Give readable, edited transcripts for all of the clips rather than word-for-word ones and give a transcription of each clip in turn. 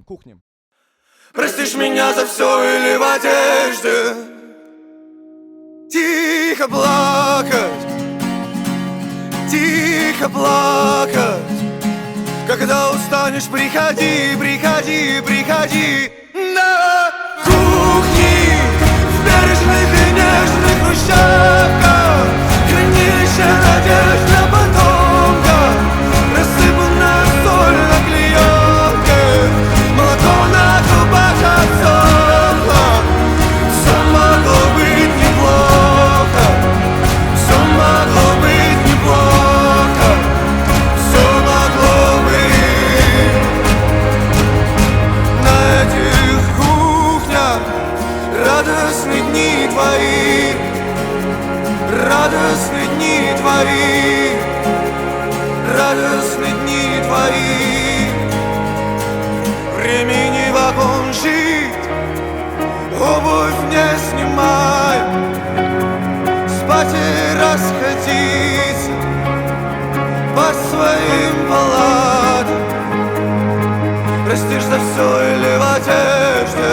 кухне. Простишь меня за все или в одежде тихо плакать, тихо плакать. Когда устанешь, приходи, приходи, приходи на кухни в бережных и нежных хрущевках, хранилище надежд на потомках, рассыпанная соль на клеенке, молоко на губах отсохло. Все могло быть неплохо, все могло быть неплохо, все могло быть. На этих кухнях радостные дни твои, радостные дни твои, радостные дни твои. Времени вагон жить, обувь не снимая, спать и расходиться по своим палатам. Простишь за все или в одежде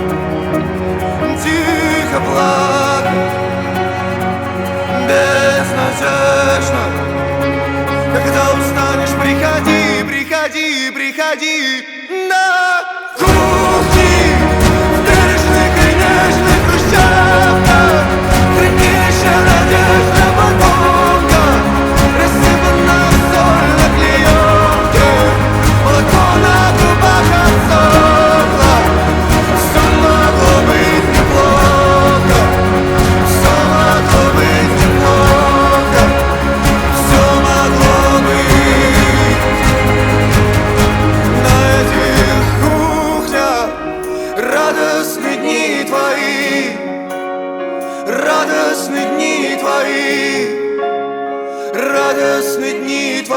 тихо плакать, безнадежно. Когда устанешь, приходи, приходи, приходи на кухни в бережных и нежных хрущевках, хранилище надежд на потомках, рассыпанная соль на клеенке, молоко на губах отсохло. Все могло быть неплохо, все могло быть неплохо, все могло быть. На этих кухнях радостные дни твои, радостные дни твои, радостные дни